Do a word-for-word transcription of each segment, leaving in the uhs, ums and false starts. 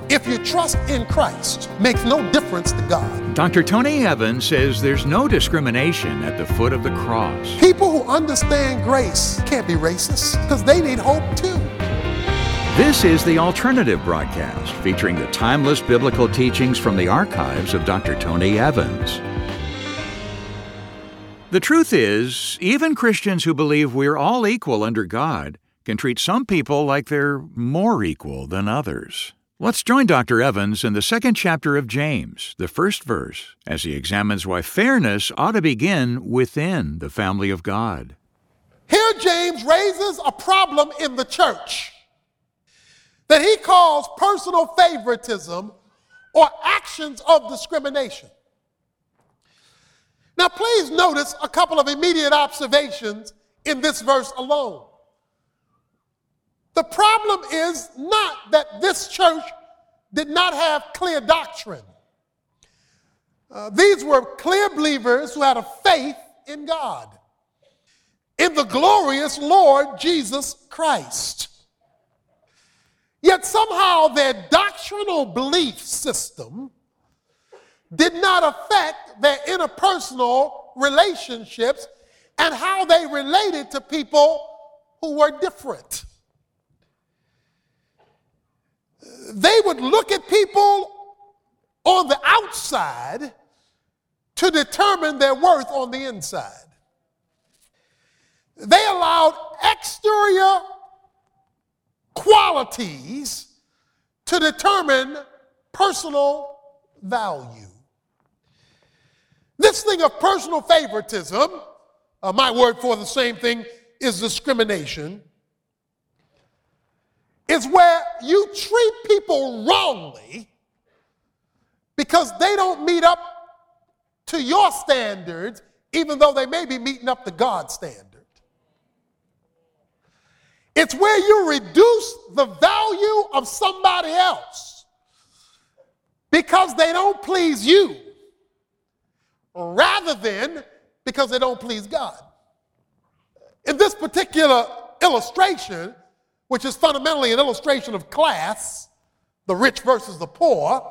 if you trust in Christ, makes no difference to God. Doctor Tony Evans says there's no discrimination at the foot of the cross. People who understand grace can't be racist because they need hope too. This is The Alternative Broadcast, featuring the timeless biblical teachings from the archives of Doctor Tony Evans. The truth is, even Christians who believe we're all equal under God can treat some people like they're more equal than others. Let's join Doctor Evans in the second chapter of James, the first verse, as he examines why fairness ought to begin within the family of God. Here James raises a problem in the church that he calls personal favoritism or actions of discrimination. Now please notice a couple of immediate observations in this verse alone. The problem is not that this church did not have clear doctrine. Uh, these were clear believers who had a faith in God, in the glorious Lord Jesus Christ. Yet somehow their doctrinal belief system did not affect their interpersonal relationships and how they related to people who were different. They would look at people on the outside to determine their worth on the inside. They allowed exterior qualities to determine personal value. This thing of personal favoritism, uh, my word for the same thing is discrimination, is where you treat people wrongly because they don't meet up to your standards, even though they may be meeting up to God's standard. It's where you reduce the value of somebody else because they don't please you, rather than because they don't please God. In this particular illustration, which is fundamentally an illustration of class, the rich versus the poor,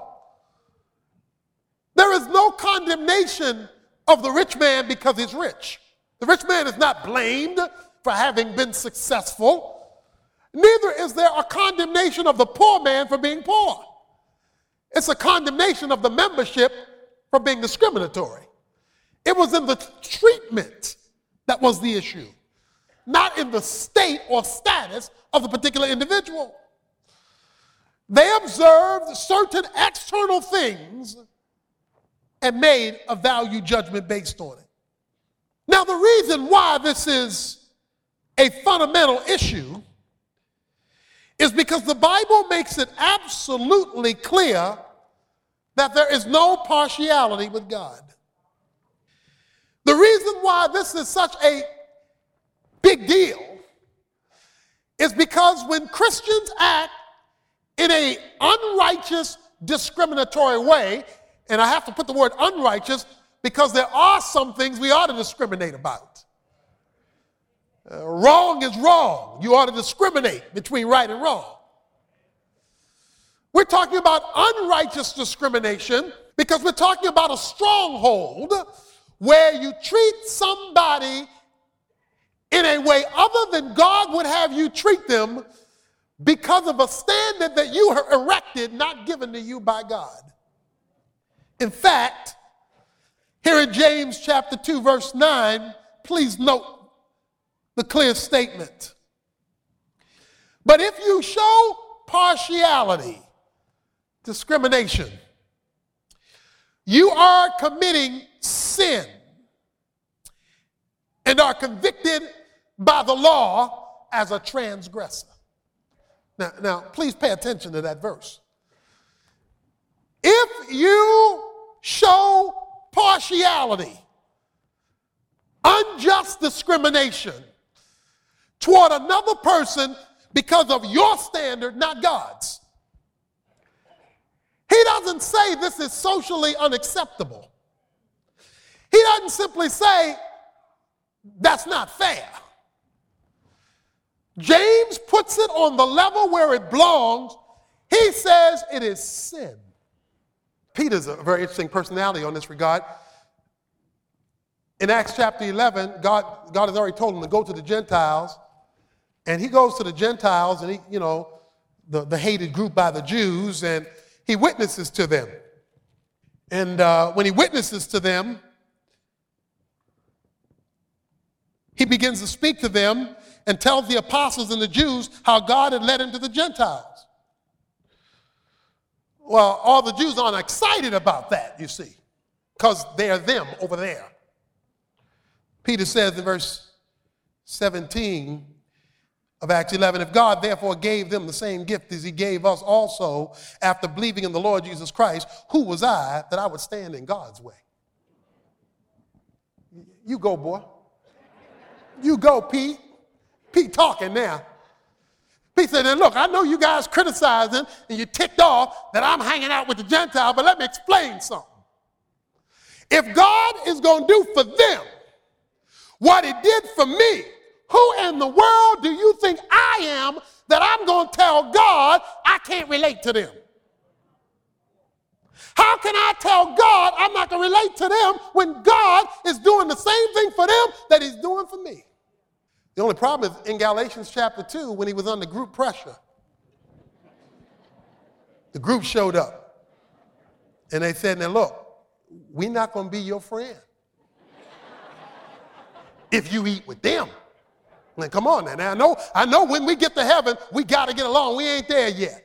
there is no condemnation of the rich man because he's rich. The rich man is not blamed for having been successful. Neither is there a condemnation of the poor man for being poor. It's a condemnation of the membership for being discriminatory. It was in the treatment that was the issue, not in the state or status of the particular individual. They observed certain external things and made a value judgment based on it. Now, the reason why this is a fundamental issue is because the Bible makes it absolutely clear that there is no partiality with God. The reason why this is such a big deal is because when Christians act in an unrighteous, discriminatory way, and I have to put the word unrighteous because there are some things we ought to discriminate about. Uh, wrong is wrong. You ought to discriminate between right and wrong. We're talking about unrighteous discrimination because we're talking about a stronghold where you treat somebody in a way other than God would have you treat them because of a standard that you have erected, not given to you by God. In fact, here in James chapter two, verse nine, please note the clear statement. But if you show partiality, discrimination, you are committing sin and are convicted by the law as a transgressor. Now, now, please pay attention to that verse. If you show partiality, unjust discrimination toward another person because of your standard, not God's, he doesn't say this is socially unacceptable. He doesn't simply say that's not fair. James puts it on the level where it belongs. He says it is sin. Peter's a very interesting personality on this regard. In Acts chapter eleven, God, God has already told him to go to the Gentiles, and he goes to the Gentiles, and he, you know, the, the hated group by the Jews, and he witnesses to them. And uh, when he witnesses to them, he begins to speak to them and tells the apostles and the Jews how God had led him to the Gentiles. Well, all the Jews aren't excited about that, you see, because they're them over there. Peter says in verse seventeen of Acts eleven, if God therefore gave them the same gift as he gave us also after believing in the Lord Jesus Christ, who was I that I would stand in God's way? You go, boy. You go, Pete. Pete talking now. Pete said, look, I know you guys criticizing and you're ticked off that I'm hanging out with the Gentiles, but let me explain something. If God is going to do for them what he did for me, who in the world do you think I am that I'm going to tell God I can't relate to them? How can I tell God I'm not going to relate to them when God is doing the same thing for them that he's doing for me? The only problem is in Galatians chapter two, when he was under group pressure, the group showed up and they said, now look, we're not going to be your friend if you eat with them. Like, come on now. Now I know, I know when we get to heaven, we got to get along. We ain't there yet.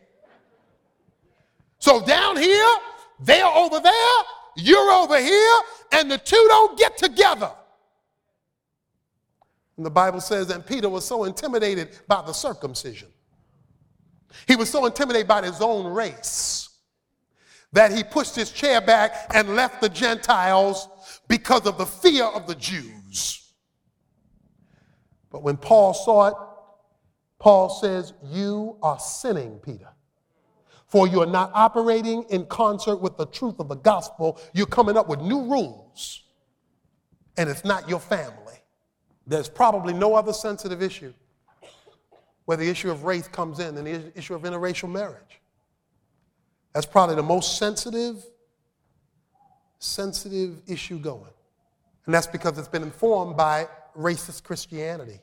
So down here, they're over there, you're over here, and the two don't get together. And the Bible says that Peter was so intimidated by the circumcision. He was so intimidated by his own race that he pushed his chair back and left the Gentiles because of the fear of the Jews. But when Paul saw it, Paul says, you are sinning, Peter. For you are not operating in concert with the truth of the gospel. You're coming up with new rules, and it's not your family. There's probably no other sensitive issue where the issue of race comes in than the issue of interracial marriage. That's probably the most sensitive, sensitive issue going. And that's because it's been informed by racist Christianity.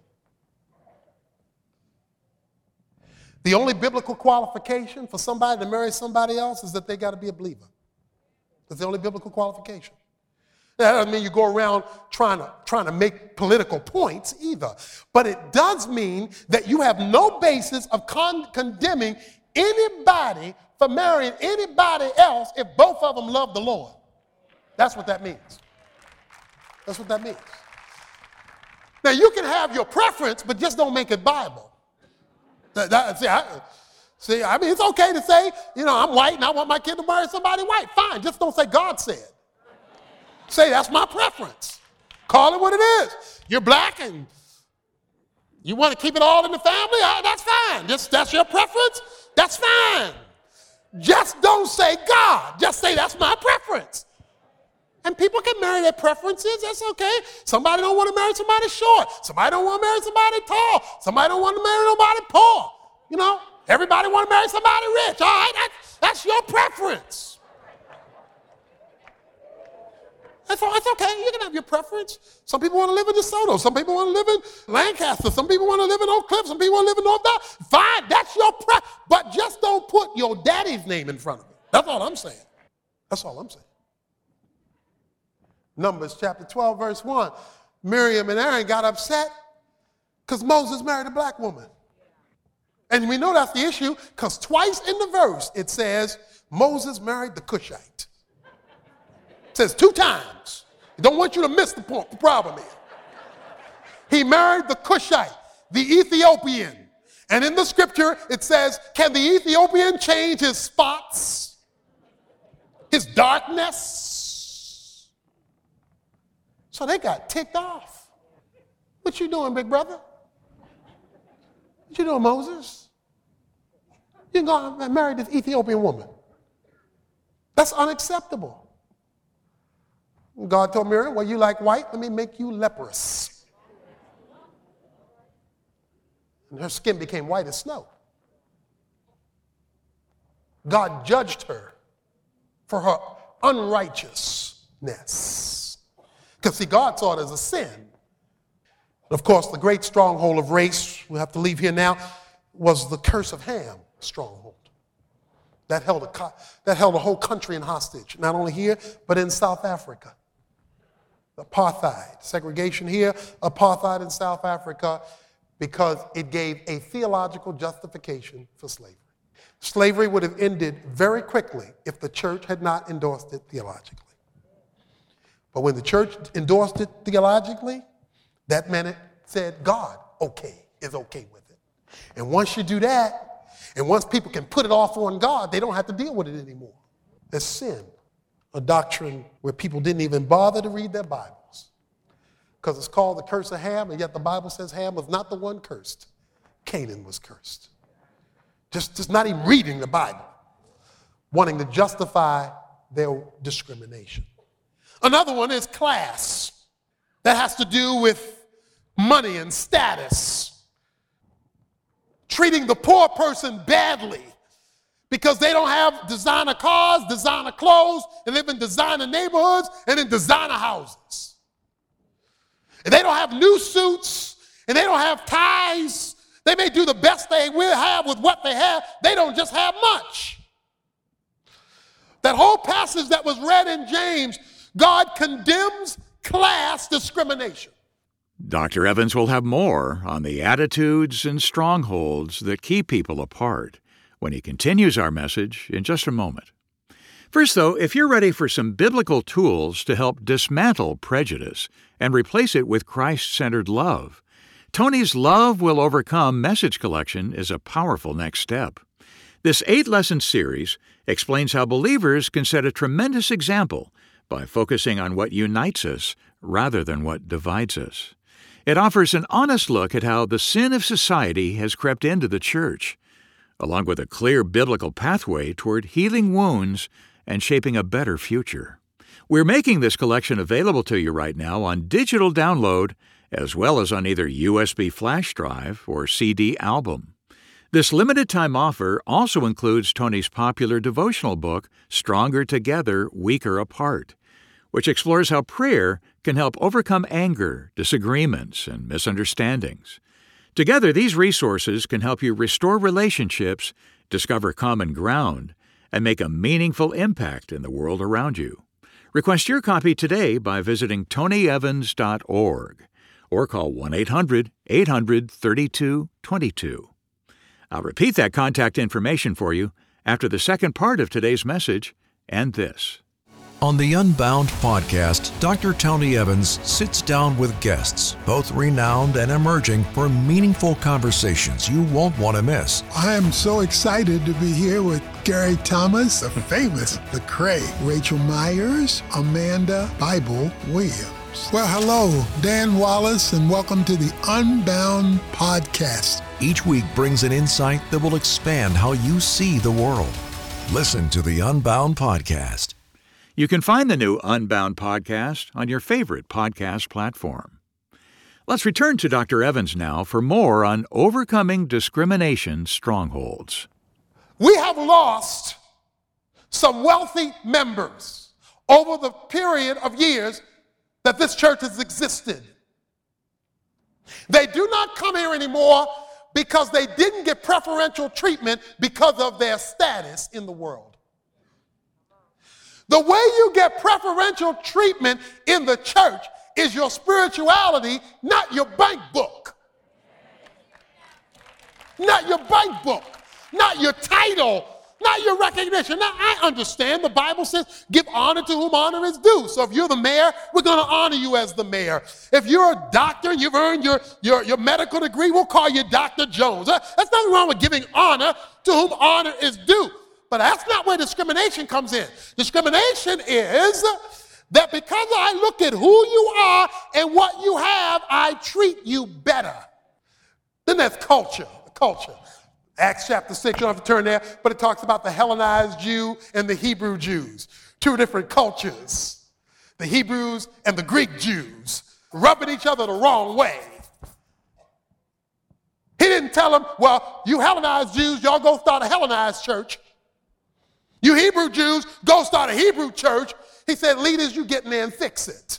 The only biblical qualification for somebody to marry somebody else is that they got to be a believer. That's the only biblical qualification. That doesn't mean you go around trying to, trying to make political points either. But it does mean that you have no basis of con- condemning anybody for marrying anybody else if both of them love the Lord. That's what that means. That's what that means. Now, you can have your preference, but just don't make it Bible. That, that, see, I, see, I mean, it's okay to say, you know, I'm white and I want my kid to marry somebody white. Fine, just don't say God said. Say, that's my preference. Call it what it is. You're black and you want to keep it all in the family? Uh, that's fine. Just, that's your preference? That's fine. Just don't say God. Just say that's my preference. And people can marry their preferences. That's okay. Somebody don't want to marry somebody short. Somebody don't want to marry somebody tall. Somebody don't want to marry nobody poor. You know, everybody want to marry somebody rich. All right, that's, that's your preference. That's, all, that's okay. You can have your preference. Some people want to live in DeSoto. Some people want to live in Lancaster. Some people want to live in Oak Cliff. Some people want to live in North Dallas. Fine, that's your preference. But just don't put your daddy's name in front of it. That's all I'm saying. That's all I'm saying. Numbers chapter twelve, verse one. Miriam and Aaron got upset because Moses married a black woman. And we know that's the issue because twice in the verse it says Moses married the Cushite. It says two times. I don't want you to miss the point, the problem is. He married the Cushite, the Ethiopian. And in the scripture it says, can the Ethiopian change his spots, his darkness? So they got ticked off. What you doing, big brother? What you doing, Moses? You go and marry this Ethiopian woman. That's unacceptable. God told Miriam, well, you like white, let me make you leprous. And her skin became white as snow. God judged her for her unrighteousness. Because, see, God saw it as a sin. Of course, the great stronghold of race, we have to leave here now, was the curse of Ham stronghold. That held, a, that held a whole country in hostage, not only here, but in South Africa. Apartheid, segregation here, apartheid in South Africa, because it gave a theological justification for slavery. Slavery would have ended very quickly if the church had not endorsed it theologically. But when the church endorsed it theologically, that meant it said God, okay, is okay with it. And once you do that, and once people can put it off on God, they don't have to deal with it anymore. There's sin, a doctrine where people didn't even bother to read their Bibles because it's called the curse of Ham, and yet the Bible says Ham was not the one cursed. Canaan was cursed. Just, just not even reading the Bible, wanting to justify their discrimination. Another one is class. That has to do with money and status. Treating the poor person badly because they don't have designer cars, designer clothes, and live in designer neighborhoods and in designer houses. And they don't have new suits, and they don't have ties. They may do the best they will have with what they have. They don't just have much. That whole passage that was read in James, God condemns class discrimination. Doctor Evans will have more on the attitudes and strongholds that keep people apart when he continues our message in just a moment. First, though, if you're ready for some biblical tools to help dismantle prejudice and replace it with Christ-centered love, Tony's Love Will Overcome message collection is a powerful next step. This eight-lesson series explains how believers can set a tremendous example by focusing on what unites us rather than what divides us. It offers an honest look at how the sin of society has crept into the church, along with a clear biblical pathway toward healing wounds and shaping a better future. We're making this collection available to you right now on digital download, as well as on either U S B flash drive or C D album. This limited-time offer also includes Tony's popular devotional book, Stronger Together, Weaker Apart, which explores how prayer can help overcome anger, disagreements, and misunderstandings. Together, these resources can help you restore relationships, discover common ground, and make a meaningful impact in the world around you. Request your copy today by visiting tony evans dot org or call one eight hundred eight hundred thirty-two twenty-two. I'll repeat that contact information for you after the second part of today's message and this. On the Unbound podcast, Doctor Tony Evans sits down with guests, both renowned and emerging, for meaningful conversations you won't want to miss. I am so excited to be here with Gary Thomas, the famous Lecrae, Rachel Myers, Amanda Bible Williams. Well, hello, Dan Wallace, and welcome to the Unbound podcast. Each week brings an insight that will expand how you see the world. Listen to the Unbound podcast. You can find the new Unbound podcast on your favorite podcast platform. Let's return to Doctor Evans now for more on overcoming discrimination strongholds. We have lost some wealthy members over the period of years that this church has existed. They do not come here anymore because they didn't get preferential treatment because of their status in the world. The way you get preferential treatment in the church is your spirituality, not your bank book. Not your bank book, not your title, not your recognition. Now, I understand the Bible says give honor to whom honor is due. So if you're the mayor, we're going to honor you as the mayor. If you're a doctor and you've earned your, your, your medical degree, we'll call you Doctor Jones. There's nothing wrong with giving honor to whom honor is due. But that's not where discrimination comes in. Discrimination is that because I look at who you are and what you have, I treat you better. Then there's culture, culture. Acts chapter six, you don't have to turn there, but it talks about the Hellenized Jew and the Hebrew Jews. Two different cultures. The Hebrews and the Greek Jews rubbing each other the wrong way. He didn't tell them, well, you Hellenized Jews, y'all go start a Hellenized church. You Hebrew Jews, go start a Hebrew church. He said, leaders, you get in there and fix it.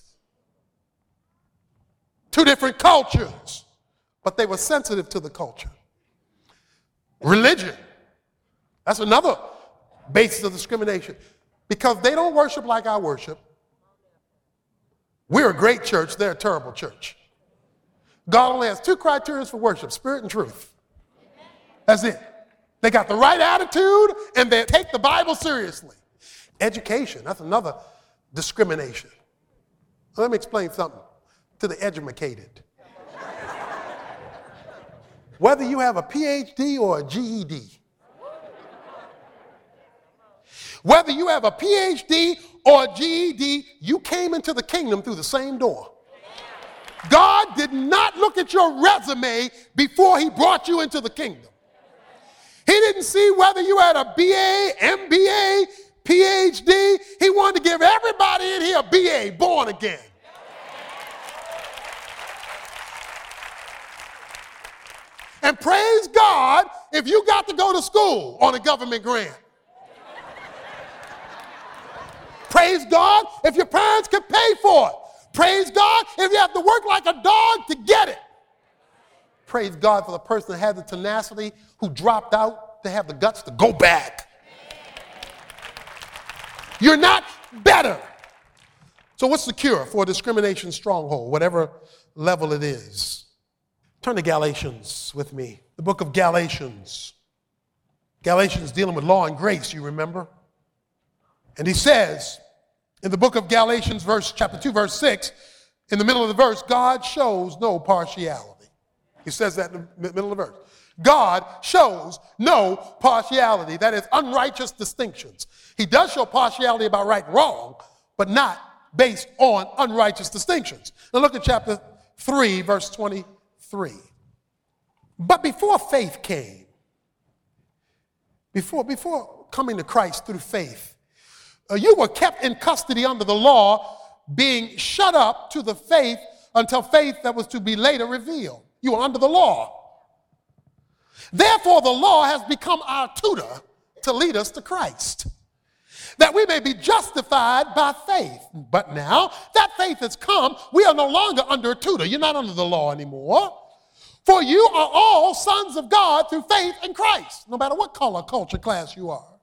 Two different cultures, but they were sensitive to the culture. Religion, that's another basis of discrimination. Because they don't worship like I worship. We're a great church, they're a terrible church. God only has two criteria for worship, spirit and truth. That's it. They got the right attitude and they take the Bible seriously. Education, that's another discrimination. Let me explain something to the educated. Whether you have a P H D or a G E D, whether you have a P H D or a G E D, you came into the kingdom through the same door. God did not look at your resume before he brought you into the kingdom. He didn't see whether you had a B A, M B A, P H D. He wanted to give everybody in here a B A, born again. And praise God if you got to go to school on a government grant. Praise God if your parents could pay for it. Praise God if you have to work like a dog to get it. Praise God for the person that had the tenacity who dropped out to have the guts to go back. You're not better. So what's the cure for a discrimination stronghold, whatever level it is? Turn to Galatians with me. The book of Galatians. Galatians dealing with law and grace, you remember? And he says in the book of Galatians, verse chapter two, verse six, in the middle of the verse, God shows no partiality. He says that in the middle of the verse. God shows no partiality. That is unrighteous distinctions. He does show partiality about right and wrong, but not based on unrighteous distinctions. Now look at chapter three, verse twenty-three. But before faith came, before, before coming to Christ through faith, uh, you were kept in custody under the law, being shut up to the faith until faith that was to be later revealed. You were under the law. Therefore, the law has become our tutor to lead us to Christ, that we may be justified by faith. But now that faith has come, we are no longer under a tutor. You're not under the law anymore. For you are all sons of God through faith in Christ, no matter what color, culture, class you are.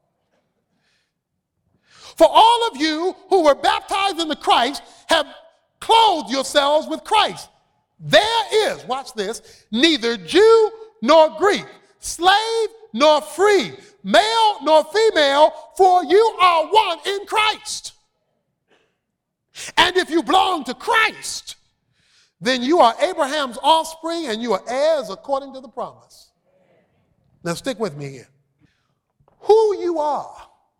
For all of you who were baptized into Christ have clothed yourselves with Christ. There is, watch this, neither Jew nor Greek, slave nor free, male nor female, for you are one in Christ. And if you belong to Christ, then you are Abraham's offspring and you are heirs according to the promise. Now stick with me here. Who you are,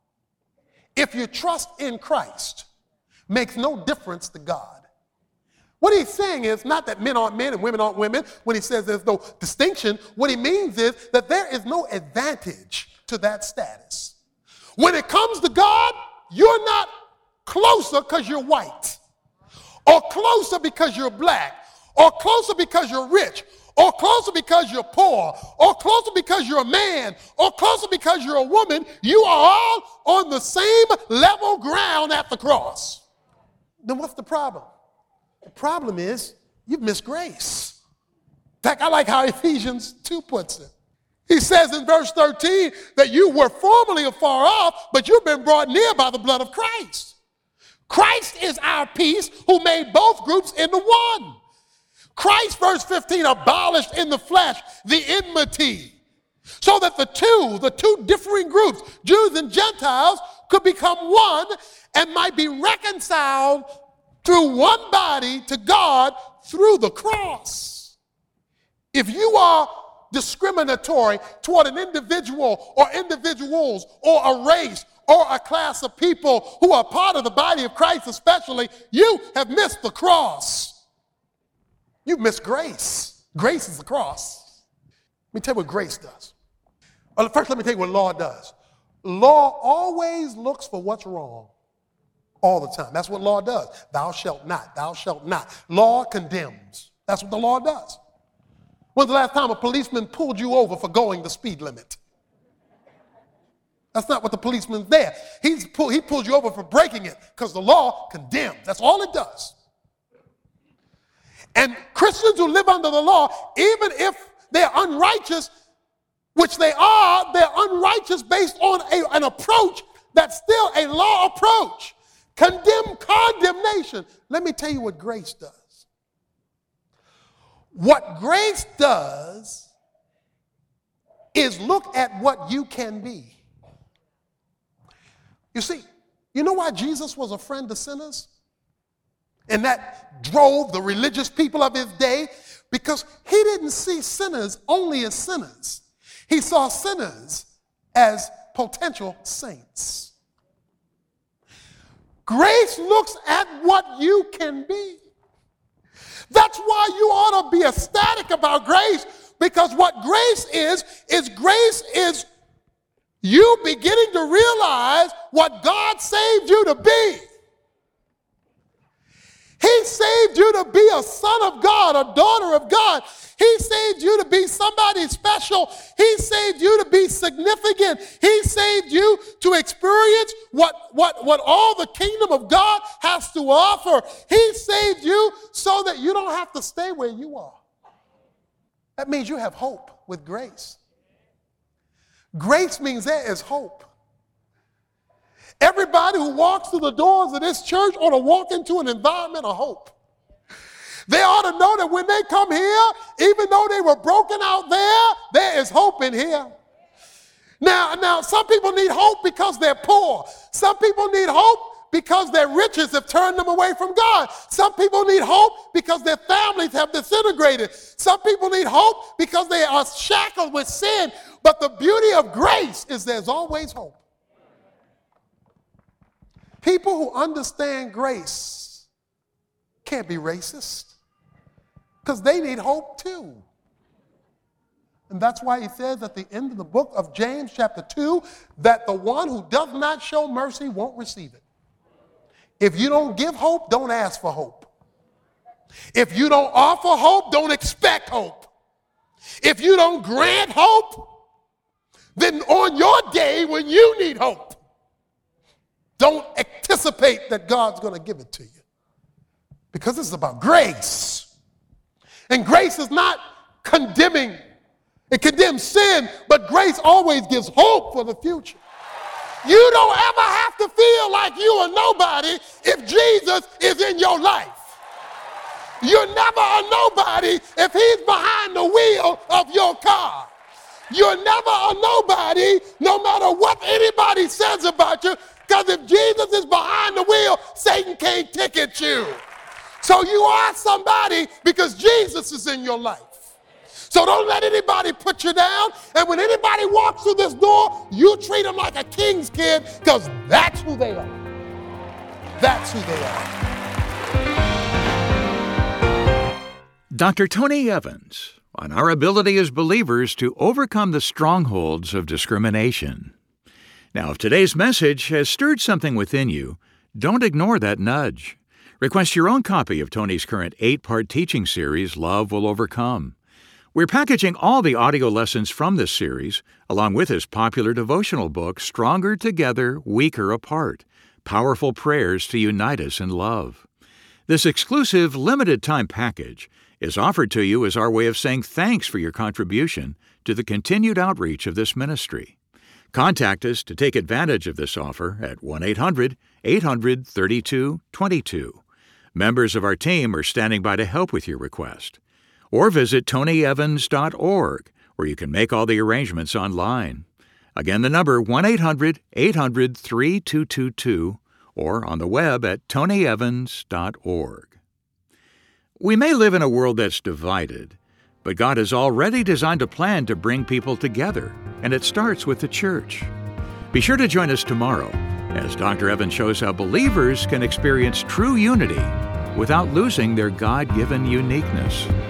if you trust in Christ, makes no difference to God. What he's saying is not that men aren't men and women aren't women. When he says there's no distinction, what he means is that there is no advantage to that status. When it comes to God, you're not closer because you're white, or closer because you're black, or closer because you're rich, or closer because you're poor, or closer because you're a man, or closer because you're a woman. You are all on the same level ground at the cross. Then what's the problem? The problem is you've missed grace. In fact, I like how Ephesians two puts it. He says in verse thirteen that you were formerly afar off, but you've been brought near by the blood of Christ. Christ is our peace, who made both groups into one. Christ, verse fifteen, abolished in the flesh the enmity, so that the two, the two differing groups, Jews and Gentiles, could become one and might be reconciled through one body to God through the cross. If you are discriminatory toward an individual or individuals or a race or a class of people who are part of the body of Christ especially, you have missed the cross. You've missed grace. Grace is the cross. Let me tell you what grace does. Well, first, let me tell you what law does. Law always looks for what's wrong all the time. That's what law does. Thou shalt not, thou shalt not. Law condemns. That's what the law does. When's the last time a policeman pulled you over for going the speed limit? That's not what the policeman's there. He's pull, he pulls you over for breaking it because the law condemns. That's all it does. And Christians who live under the law, even if they're unrighteous, which they are, they're unrighteous based on a, an approach that's still a law approach. Condemn condemnation. Let me tell you what grace does. What grace does is look at what you can be. You see, you know why Jesus was a friend to sinners? And that drove the religious people of his day? Because he didn't see sinners only as sinners. He saw sinners as potential saints. Grace looks at what you can be. That's why you ought to be ecstatic about grace, because what grace is, is grace is you beginning to realize what God saved you to be. He saved you to be a son of God, a daughter of God. He saved you to be somebody special. He saved you to be significant. He saved you to experience what, what, what all the kingdom of God has to offer. He saved you so that you don't have to stay where you are. That means you have hope with grace. Grace means there is hope. Everybody who walks through the doors of this church ought to walk into an environment of hope. They ought to know that when they come here, even though they were broken out there, there is hope in here. Now, now, some people need hope because they're poor. Some people need hope because their riches have turned them away from God. Some people need hope because their families have disintegrated. Some people need hope because they are shackled with sin. But the beauty of grace is there's always hope. People who understand grace can't be racist because they need hope too. And that's why he says at the end of the book of James chapter two that the one who does not show mercy won't receive it. If you don't give hope, don't ask for hope. If you don't offer hope, don't expect hope. If you don't grant hope, then on your day when you need hope, don't anticipate that God's going to give it to you. Because this is about grace. And grace is not condemning. It condemns sin, but grace always gives hope for the future. You don't ever have to feel like you are nobody if Jesus is in your life. You're never a nobody if he's behind the wheel of your car. You're never a nobody no matter what anybody says about you, because if Jesus is behind the wheel, Satan can't ticket you. So you are somebody because Jesus is in your life. So don't let anybody put you down. And when anybody walks through this door, you treat them like a king's kid, because that's who they are. That's who they are. Doctor Tony Evans on our ability as believers to overcome the strongholds of discrimination. Now, if today's message has stirred something within you, don't ignore that nudge. Request your own copy of Tony's current eight-part teaching series, Love Will Overcome. We're packaging all the audio lessons from this series, along with his popular devotional book, Stronger Together, Weaker Apart, Powerful Prayers to Unite Us in Love. This exclusive, limited-time package is offered to you as our way of saying thanks for your contribution to the continued outreach of this ministry. Contact us to take advantage of this offer at one eight hundred eight hundred thirty-two twenty-two. Members of our team are standing by to help with your request. Or visit tony evans dot org, where you can make all the arrangements online. Again, the number one eight hundred eight hundred thirty-two twenty-two, or on the web at tony evans dot org. We may live in a world that's divided, but God has already designed a plan to bring people together, and it starts with the church. Be sure to join us tomorrow as Doctor Evans shows how believers can experience true unity without losing their God-given uniqueness.